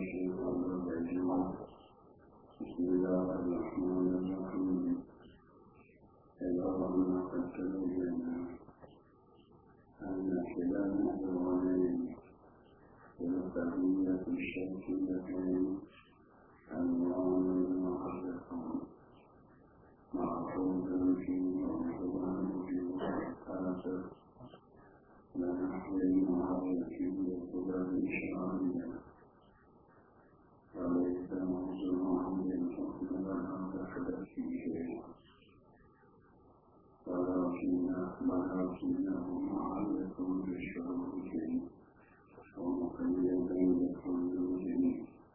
الشيطان الرجيم بسم الله الرحمن الرحيم اللهم قد تبين أن خلال الوالدين والقضية الشركيتين أنواع محرقون معروف فيه ومحرم فيه وحاسب ونحو المعرفة بالقدر الشرعية وليس موضوعا للحكم والعقد فيه ولكنه معرف بالشروط ومقيد بحدود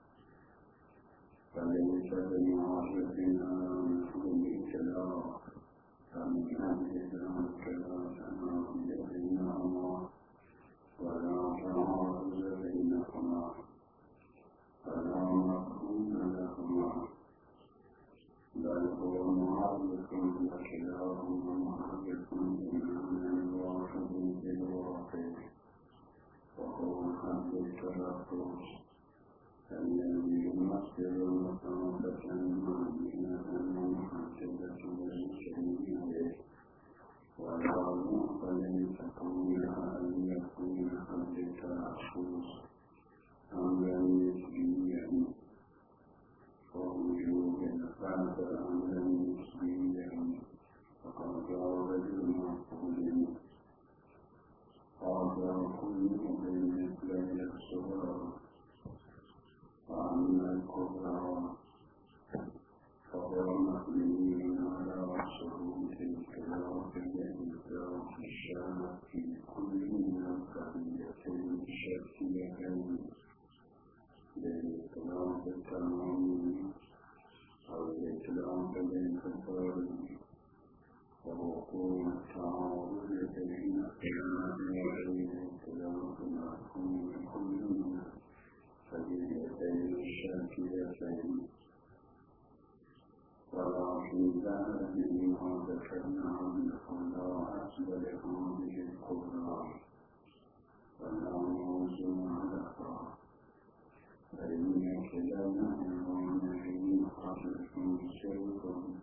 فليس بمعرف على نحو الابتلاء فمن أهل الكلام بينهما ولا تعارض بينهما فلا مفهوم لهما بل هو معرف وكلاهما معرف بمعنى واحد بالواقع وهو حد التلفظ الذي يمثل مصابة معينة محددة للشيء ولا يقبل تكونها أن يكون حد التلفظ أمرا نسبيا ووجوب الفاظ أمرا نسبيا وقد جاوز المعقول هذا كله بين الصغار وأما الكبرى فهو مبني على شروط الخلاف الإنسان الشامل في كل من القضيتين الشرعيتين للإطلاق التمامي أو الإطلاق الانفصالي ووقوع التعارض بين الخلاف وبين الإطلاق المفهوم كل من القضيتين الشرعيتين ولكن ذلك مما ذكرنا عنه لا أصل لهذه الكبرى ولا موضوع لها فإن كلاهما ونحن خلف شرك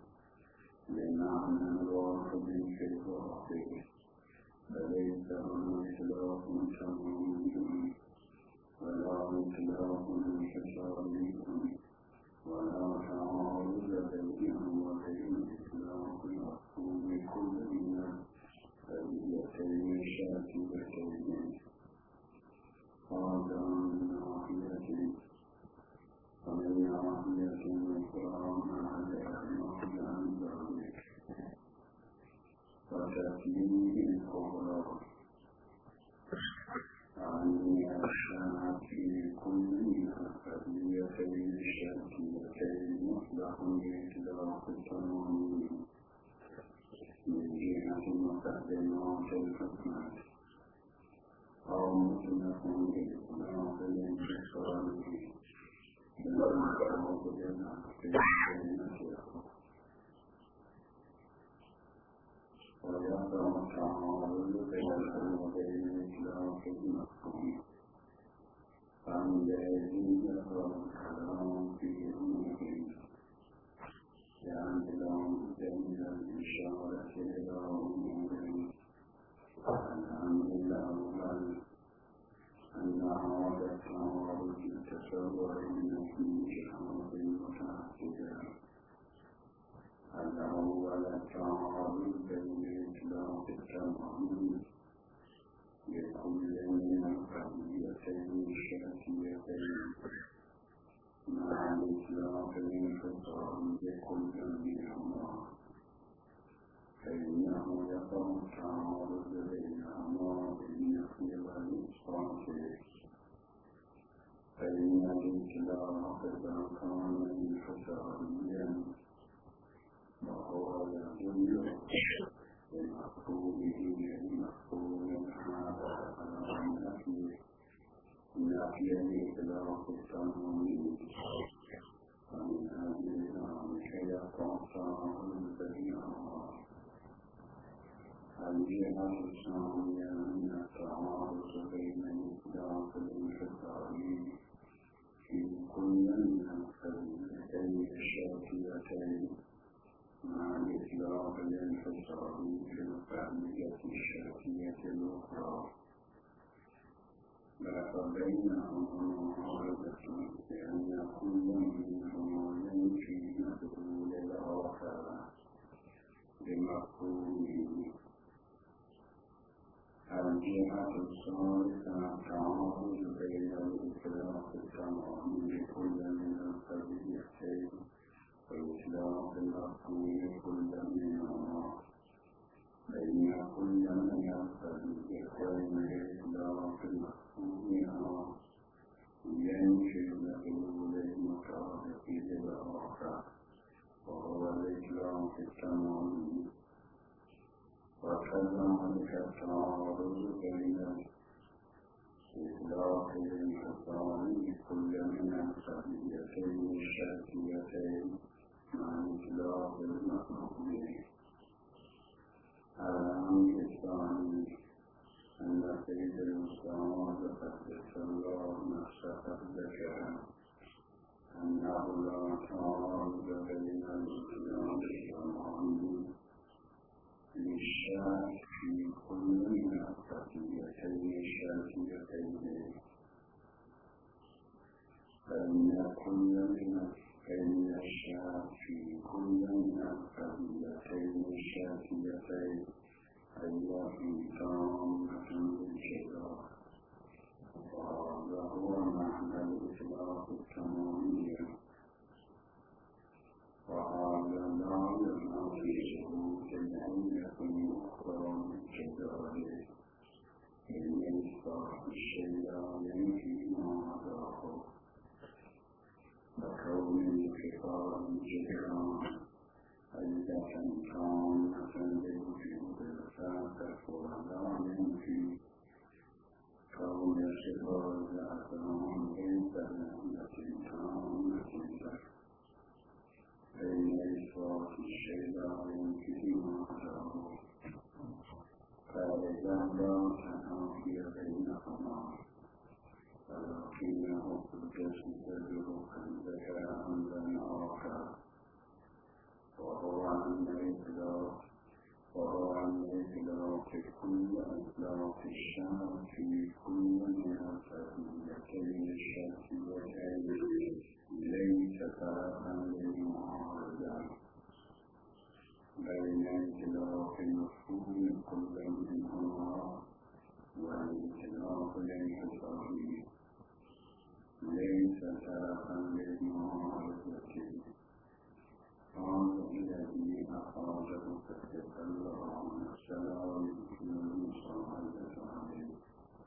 بمعنى واحد في الواقع فليس إطلاق تمامي ولا إطلاق انفصالي ولا تعارض بينهم وبين إطلاق مفهوم كل من القضيتين الشاكلتين هذا من ناحية ومن ناحية أخرى مع الإعراض عن ذلك وتكليف الكبرى عن الشاعة في كل من القضيتين الشاكلتين مطلق بإطلاق التمامي من جهة مقدمات الحكمة أو مطلق بإطلاق الانفصالي بالمعروف ويقع التعارض بينهم وبين إطلاق المفهوم فعندئذ يقع الكلام في أمورهم لأنهم بين الإشارة إلى أمورهم الأمر الأول أن هذا التعارض يتصور من جهات متعددة الأول التعارض بين إطلاق التمامي لكل من القضيتين الشرعيتين مع الإطلاق الانفصال لكل منهما فإنه يقع التعارض بينهما بالنفي والإثبات فإن الإطلاق إذا كان انفصاليا وهو يدل بمفهومه للمفهوم هذا على نفي الإطلاق التمامي فمن أجل ذلك يقع التعارض بينهما الجهة الثانية من التعارض بين الإطلاق الانفصالي في إطلاق الانفصال في الفهمية الشرعية الأخرى فبينهما معارضة لأن كل منهما ينفي مدلول الآخر بمفهومه. الجهة الثالثة تعارض بين الإطلاق التمام لكل من القضيتين وإطلاق المفهوم كل منهما، فإن كل من القضيتين بإطلاق مفهومها ينفي مدلول المطابق للآخر وهو الإطلاق التمام. وكذلك التعارض بين إطلاق الانفصال لكل من القضيتين الشرعيتين مع إطلاق المفهوم. الأمر الثاني أن سيد المستعان قدس الله نفسه قد ذكر أنه لا تعارض بين الإطلاق التمام للشرع في كل من القضيتين الشرعيتين، فإن الشرع في كل من القضيتين الشرعيتين أيضا تامة بالجزاء، وهذا هو معنى الإطلاق التمامي. وهذا لا ينافي ثبوت العلة أخرى بالجزاء، إن إثبات الشيء ينفي ما عداه، وكون انتقاء الجزاء علة تامة لوجود الفاتح ولا ينفي كون صفات الأعلام ليس بعلة تامة له، فإن إثبات الشيء لا ينفي ما عداه، فإذا لا تنافي بينهما ولكنه يستدل أن ذكر أمرا آخر، وهو أن إطلاق كل إطلاق الشرع في كل من القضيتين الشرعيتين ليس طرفا للمعارضة بين إطلاق المفهوم كل منهما وإطلاق الانفصال، ليس طرفا للمعارضة. قال الذي أخرجه قدس الله نفسه في المصاحبة عليه،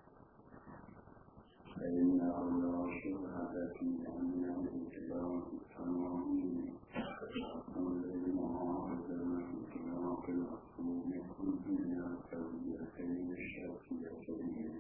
فإنه لا شبهة في أن الإطلاق التمامي أمر المعارضة من إطلاق المفهوم كل من القضيتين الشرعيتين.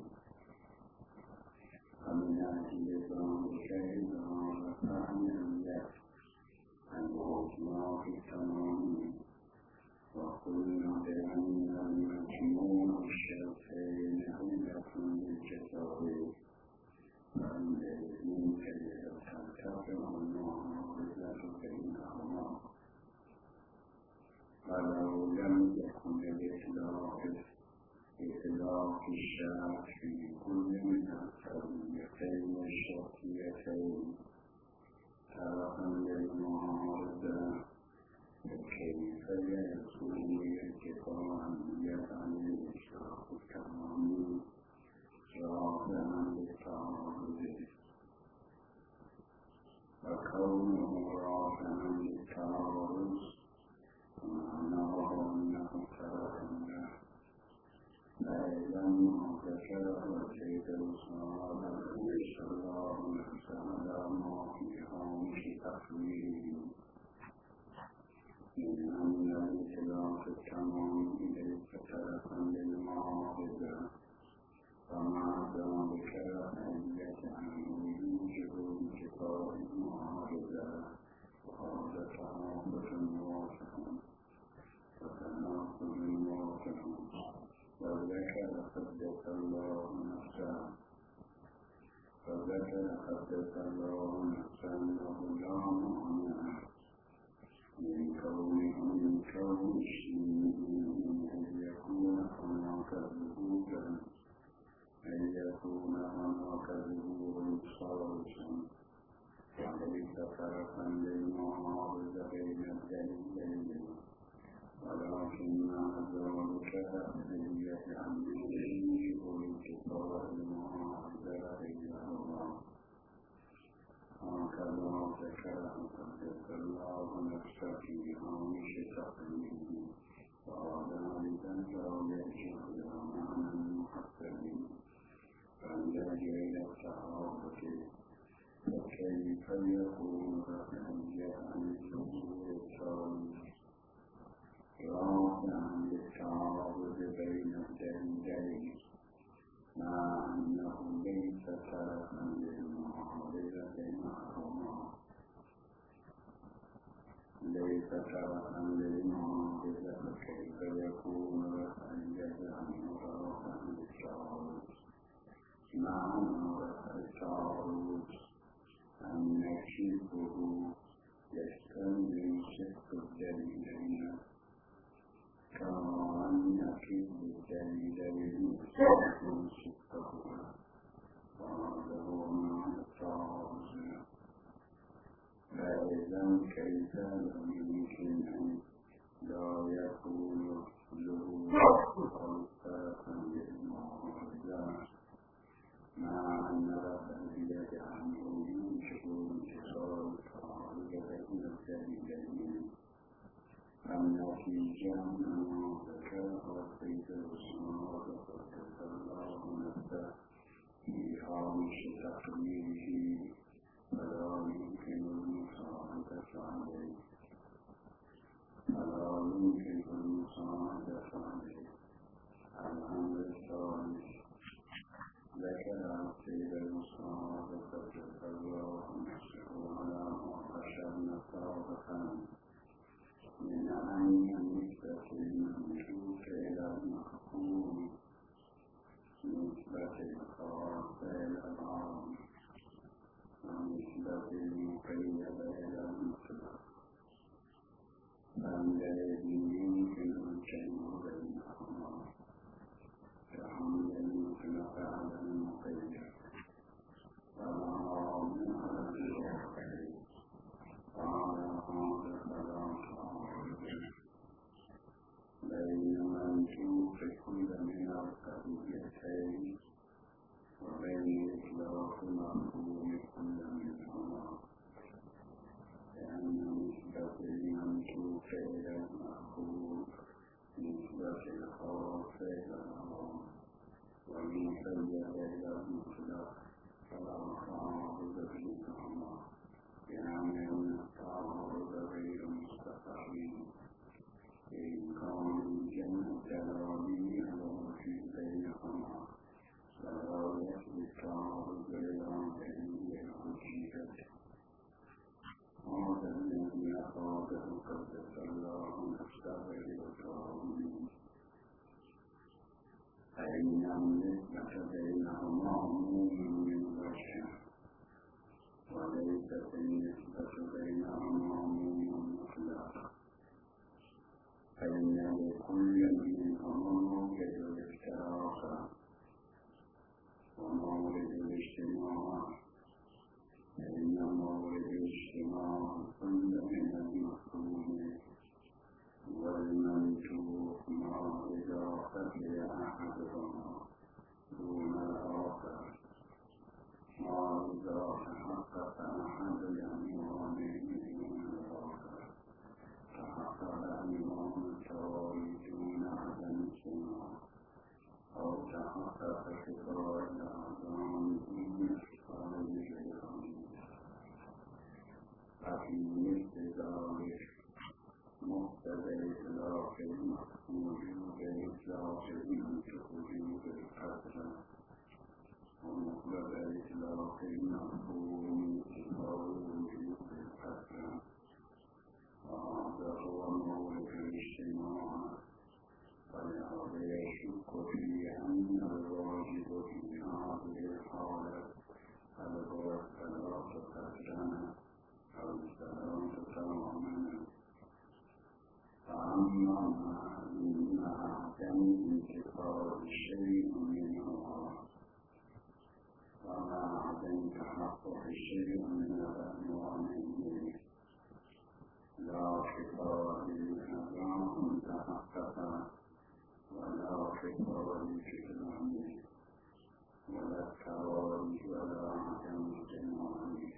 ومن أجل ذلك إذا فهمنا الإطلاق التمامي وقلنا بأن المجموع الشرعين علة للجزاء، فعندئذ كيف تنتفع المعارضة بينهما. ولو لم يكن إطلاق الشرع في كل من القضيتين الشرعيتين طرفا للمعارضة، فكيف يكون ارتفاعية عن الإطلاق التمامي رافعا للتعارض؟ وكونه رافعا للتعارض معناه أنه طرفا له، فإذا ما ذكره سيد الصحابة صلى الله عليه وسلم ما في هامش تقريره من أن الإطلاق التمام ليس طرفا للمعارضة، فمع ذلك فإنه يوجب انتقاء المعارضة، وهذا تعارض واضح وتناقض واضح. وذكر قدس الله نفسه أنه لا مانع من كونهم من كون أن يكون هناك ظهورا أن يكون هناك ظهور صالحا وليس طرفا للمعارض بين الدليلين ولكن ذلك ليجعل به التقاء المعارضة بينهما هكذا ذكر قدس الله نفسه في هامش تقريره وذلك لا يرجع إلى معنى محسن بل يرجع إلى التعارض فكيف يكون رفعيا عن ظهور التاريخ رافعا للتعارض بين الدليلين مع أنه ليس طرفا للمعارضة بينهما ليس طرفا للمعارضة فكيف يكون رفعيا عنه رافعا للتعارض مع أن رفع التعارض أن نكشفه يستلزم شق الدليلين كما أن نكشف الدليلين يستلزم شقهما وهذا هو معنى التعارض فإذا كيف يمكن أن لا يكون ظهور طرفا للمعارضة مع أن رفعية عنه يوجب انتصار التعارض بين الدليلين النتيجة أنه ذكر السيد الرسول قدس الله نفسه في هامش تقريره فلا يمكن المساعدة عليه الأمر الثالث ذكر السيد الرسول قدس الله نفسه على ما أشرنا سابقا من أن نسبة المملوك إلى المحكوم نسبة الخاص إلى العام ونسبة المقيد إلى المطلق فالذي يمكن الجمع بينهما كحمل المطلق على المقيد والعام على المقيد وعلى هذا فلا بين منطوق كل من القضيتين وبين إطلاق مفهوم كل منهما لأن نسبة المنطوق إلى المفهوم نسبة الخاص إلى العام والمقيد إلى المطلق فلا تعارض بينهما يعني التعارض غير مستقيم إن كان الجمع الدلالي على الوجود بينهما فلا يثبت التعارض للعاملين للوجود هذا الذي أخاذه قدس الله نفسه للتعارض فإن النسبة بينهما عموم من وجه وليست النسبة بينهما عموم مطلق فإن لكل منهما موجد الافتراق ومورد الاجتماع فإن مورد الاجتماع كل من المفهوم والمنطوق مع إضافة أحدهما دون الآخر مع إضافة حقق أحد الأمرين دون الآخر تحقق الأمران التوالي دون عدم السماع أو تحقق كفاية الأعظام دون كفاية الغني ففي مثل ذلك مقتضى إطلاق المفهوم بإطلاق المنطوق بالقدر ومقتضى إطلاق المفهوم بالقدر وهذا هو مورد الاجتماع ولهذا يشك في أن الواجب فيها انتقال شيء منها ومع عدم تحقق شيء من الأنواع منه لا شفاء للأذان تحقق ولا شفاء للكلام ولا التوارث ولا عدم اجتماعه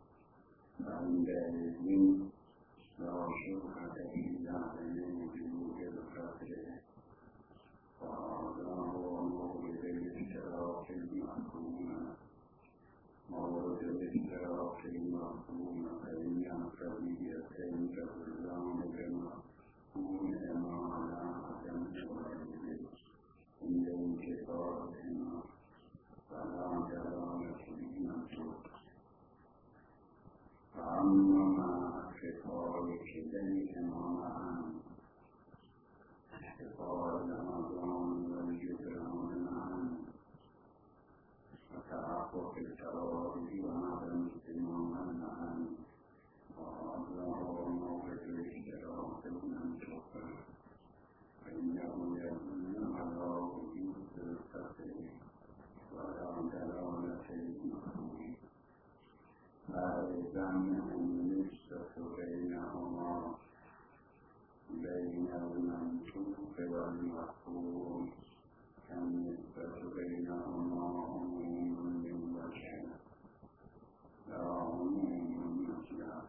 فعندئذ لا شبهة في عدم وجود القدر وهذا هو مورد الاشتراك المفهوم مورد الاشتراك المفهوم بين قضيتين تدلان بمفهوم على عدم الوجود عند انتقالهما فلا دلالة للمنطوق فأما خطاب كليهما معا خطاب الأذان والجدران معا وتحقق التوارث وعدم اجتماع معا وهذا هو موقف الاشتراك المنطوق فإنه يدل على وجود القدر ولا دلالة للمفهوم فإذا النسبة بينهما بين المنطوق والمفهوم النسبة بينهما عموم من وجه لا عموم مطلق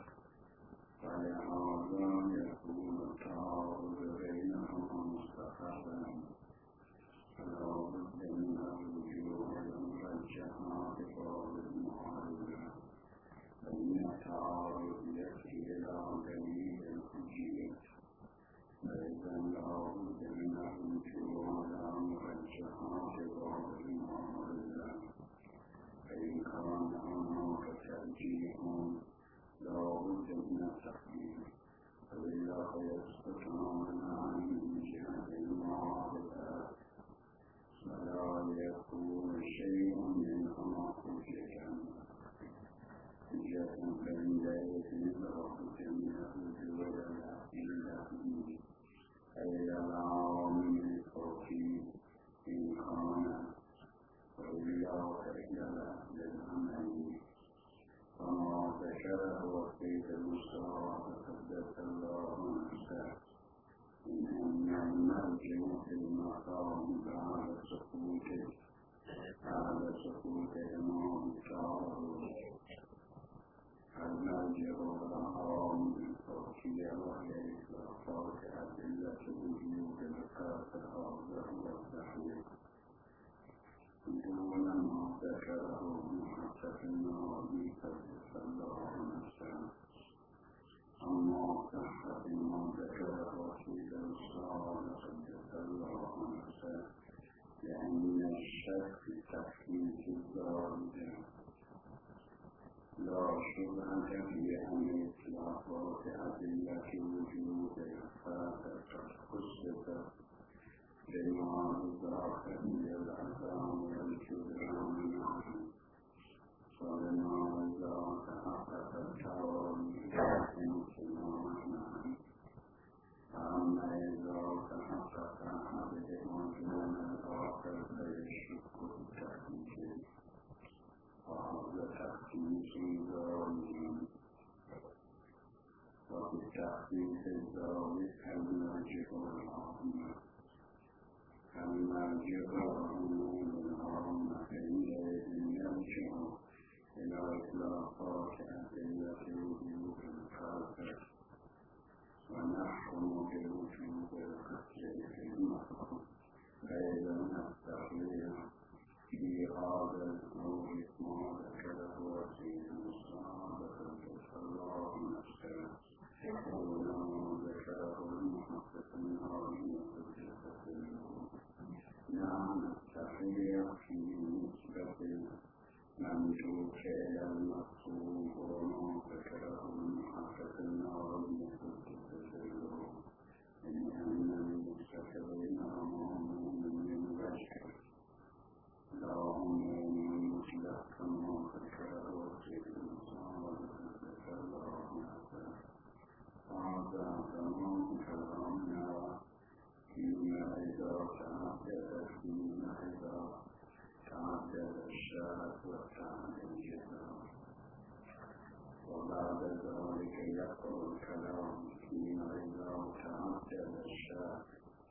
فلهذا يكون التعارض بينهما مستقرا فلا بد من الرجوع المرجحة ببعض المعارضة فإن التعارض يأتي إلى دليل الحجية فإذا لا بد من الرجوع على مرجحة ببعض المعارضة فإن كان هناك ترجيح لا بد من التقديم فإلا يسقط عن جهة المعارضة فلا يكون شيء منهما حجة فعندئذ لا بد من الرجوع إلى العوامل التوحيد إن كان وإلا فإلى للعمل فما ذكره وقيت المستوى تقدس الله نفسه إن المرجع في المقام بعد سقوط إمام التعارض المرجع والعوامل التوحيد وهي إطلاقات أدلة وجود الكافر والتحقيق دون ما ذكره محقق النبي صلى الله عليه وسلم أما صحة ما ذكره في الرسالة صلى الله عليه وسلم لأن الشك في تحقيق الزائد لا شبهة في أن إطلاقات أدلة وجود الكافر قد خصصت بما إضافة إلى الأذان والجدران معا فلما إذا تحقق التوارث اجتماعا معا فأما إذا تحقق أحدهما دون الآخر فيشك التحقيق وهذا تحقيق ظالم وفي التحقيق الظالم المرجع والعامة المرجع والعامة فإنئذ يرجع إلى إطلاقات أدلة وجود الكافر ونحكم بوجود القدر في المفهوم فإذا التحليل في هذا الأمر ما ذكره وسيد المصطفى صلى الله عليه وسلم ولما ذكره المحقق من هذه القصة نعم التحليل في نسبة المملوك إلى المفهوم وما ذكره المحقق من هذه القصة أن النسبة بينهما عموم من وجه لا عموم مطلق كما ذكره سيد المصطفى صلى الله عليه وسلم هذا تمام كلامنا فيما إذا تحت الجزاء. وبعد ذلك يقرأ الكلام فيما إذا تعدد الشرط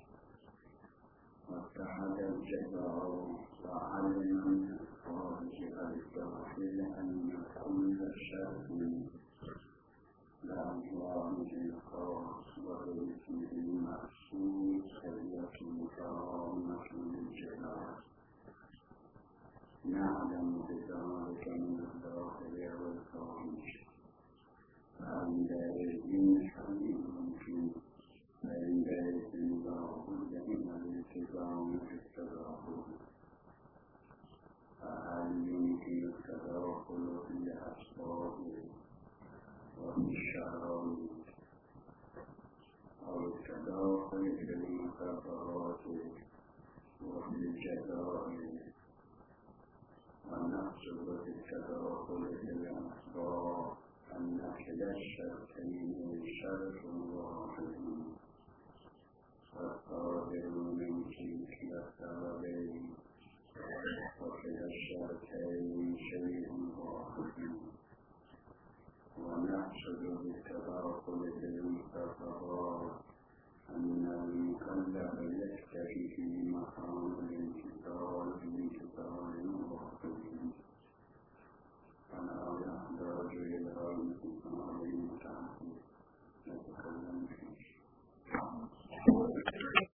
واتحد الجزاء وعلم من خارج الداخل أن كل شرط لأنواعه الخاص وباسمه المخصوص فهي كرامة للجلال. نعلم بذلك من الداخل والخارج فعند إذن حديث فعند إذن ظاهر من الالتزام في التداخل. فهل يمكن التداخل في الأسباب وفي الشرائط أو التداخل في المكافآت وفي الجزاء؟ ونقصد بالتداخل في الأسباب أن كلا الشرطين شرط واحد والصادر من كلا السببين وكلا الشرطين شيء واحد. ونقصد بالتداخل في المكافآت أن المكلف يكتفي